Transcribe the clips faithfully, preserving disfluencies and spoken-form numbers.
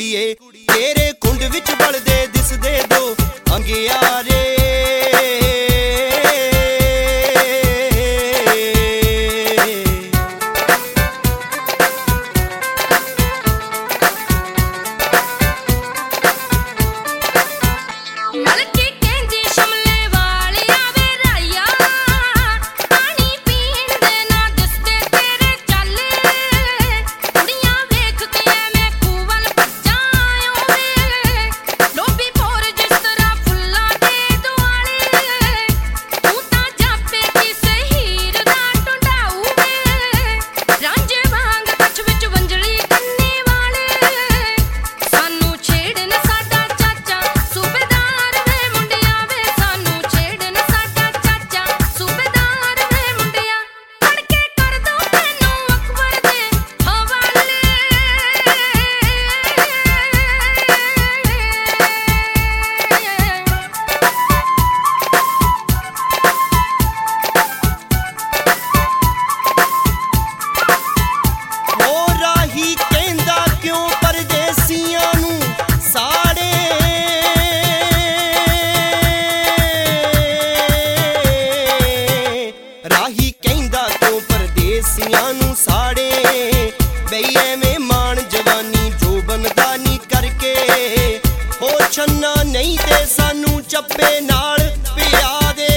कुड़िए तेरे कुंड विच बलदे दिसदे दो अंगियारे। साड़े बई एवें मान जवानी जो बनदा नी करके हो छन्ना नहीं ते सानू चप्पे नाल पिया दे।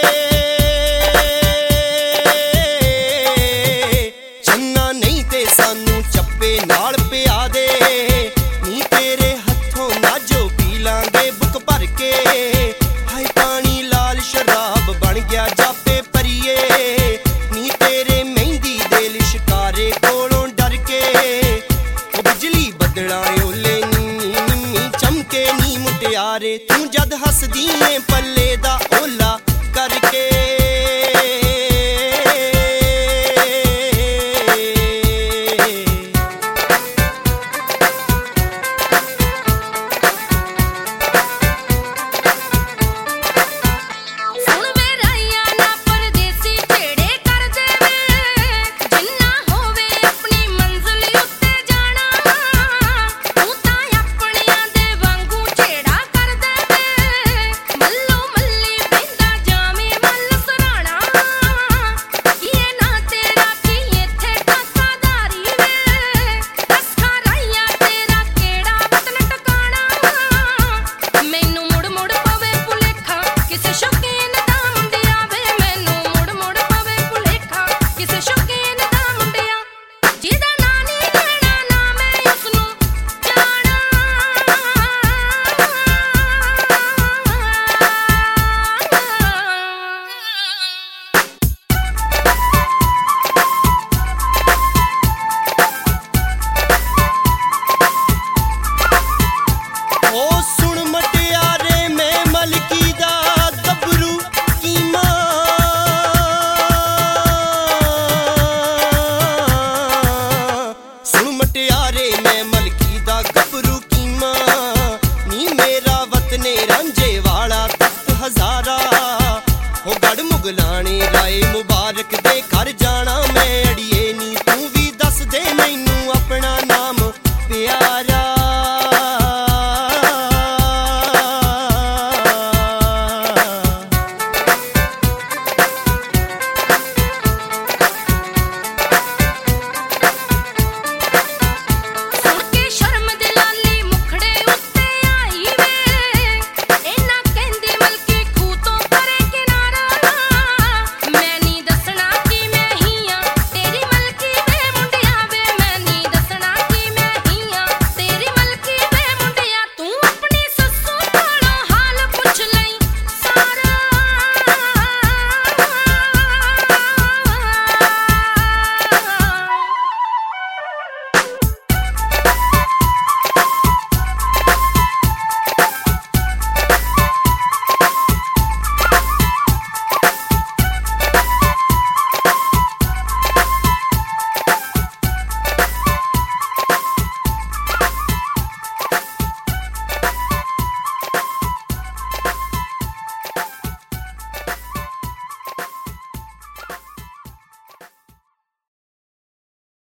छन्ना नहीं ते सानू चप्पे नाल पिया दे नी तेरे हथों नाजो पी लांगे बुक भर के। हाय पानी लाल शराब बन गया जापे परिए नी तेरे मेहंदी दे लिशकारे कोलों डर के। ओ बिजली बदला ओले नी चमके नी मुटियारे तू जद हसदी ऐ पल्ले दा ओला